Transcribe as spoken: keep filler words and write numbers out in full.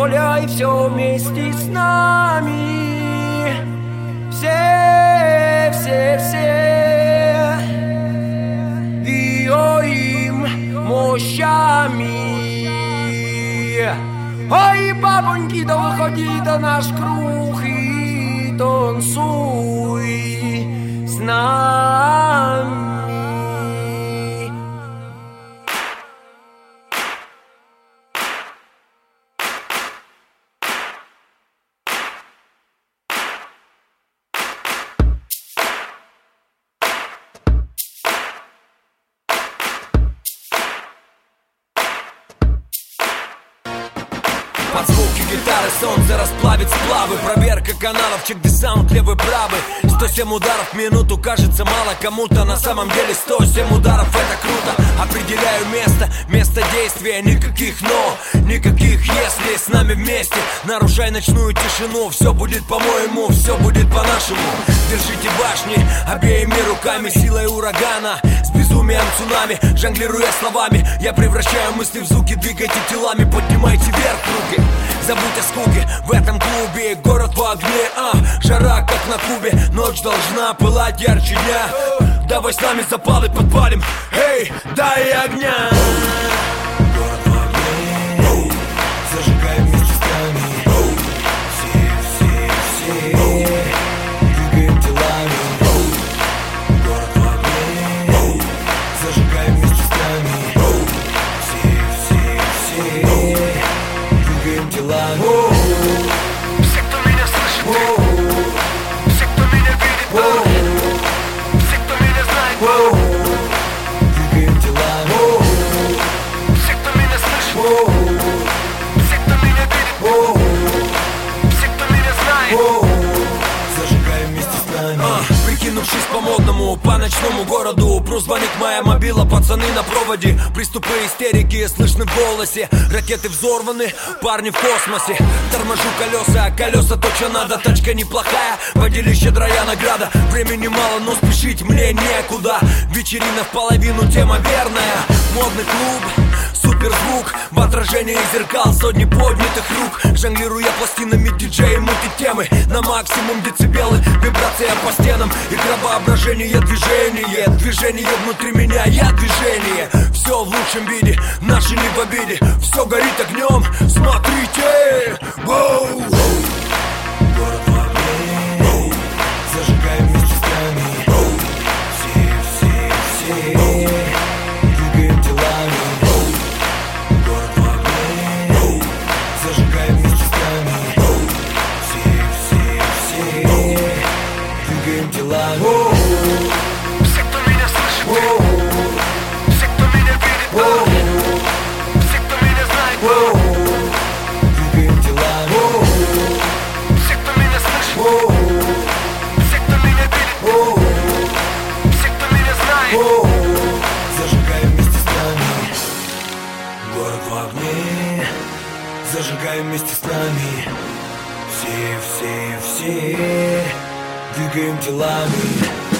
гуляй все вместе с нами. Все, все, все двигаем мощами. Ой, бабоньки, да выходи до наш круг и танцуй с нами. Под звуки гитары солнце расплавит сплавы. Проверка каналов, чек-десаунт левый правый. Сто семь ударов в минуту кажется мало кому-то. На самом деле сто семь ударов это круто. Определяю место, место действия. Никаких но, никаких если. С нами вместе, нарушай ночную тишину. Все будет по-моему, все будет по-нашему. Держите башни обеими руками. Силой урагана, с безумием цунами. Жонглируя словами, я превращаю мысли в звуки. Двигайте телами, поднимайте вверх руки. Забудь о скуке в этом клубе. Город в огне, а, жара как на Кубе. Ночь должна пылать ярче дня. Давай с нами запалы подпалим. Эй, дай огня. Город в огне, зажигай вместе с нами. Все, все, все двигаем телами. Город в огне, зажигай вместе с нами. Все, все, все двигаем телами. Все, кто меня слышит, все, кто меня видит, все, кто меня знает, двигаем телами. все, кто меня слышит, все, кто меня видит, все, кто меня знает. Зажигай вместе с нами. а, Прикинувшись по-модному, по ночному городу. Прозвонит моя мобила, пацаны на проводе. Приступы истерики слышны в голосе. Ракеты взорваны, парни в космосе. Торможу колеса, колеса то, что надо. Тачка неплохая, подели щедрая награда. Времени мало, но спешить мне некуда. Вечерина в половину, тема верная. Модный клуб, суперзвук. В отражении зеркал сотни поднятых рук. Жонглируя пластинами, диджей мутит темы. На максимум децибелы, вибрация по стенам. Игра воображения, движение. Движение внутри меня, я движение. Все в лучшем виде, наши не в обиде. Все горит огнем, смотрите. Воу! Город в огне, зажигай вместе с нами. Все, все, все двигаем телами. Город в огне, зажигай вместе с нами. Все, все, все двигаем телами. Все, кто меня слышит, все, кто меня видит, все, кто меня знает, Двигаем телами. все, кто меня слышит, все, кто меня видит, все, кто меня знает. Зажигай вместе с нами. Город в огне, зажигай вместе с нами. Все, все, все двигаем телами.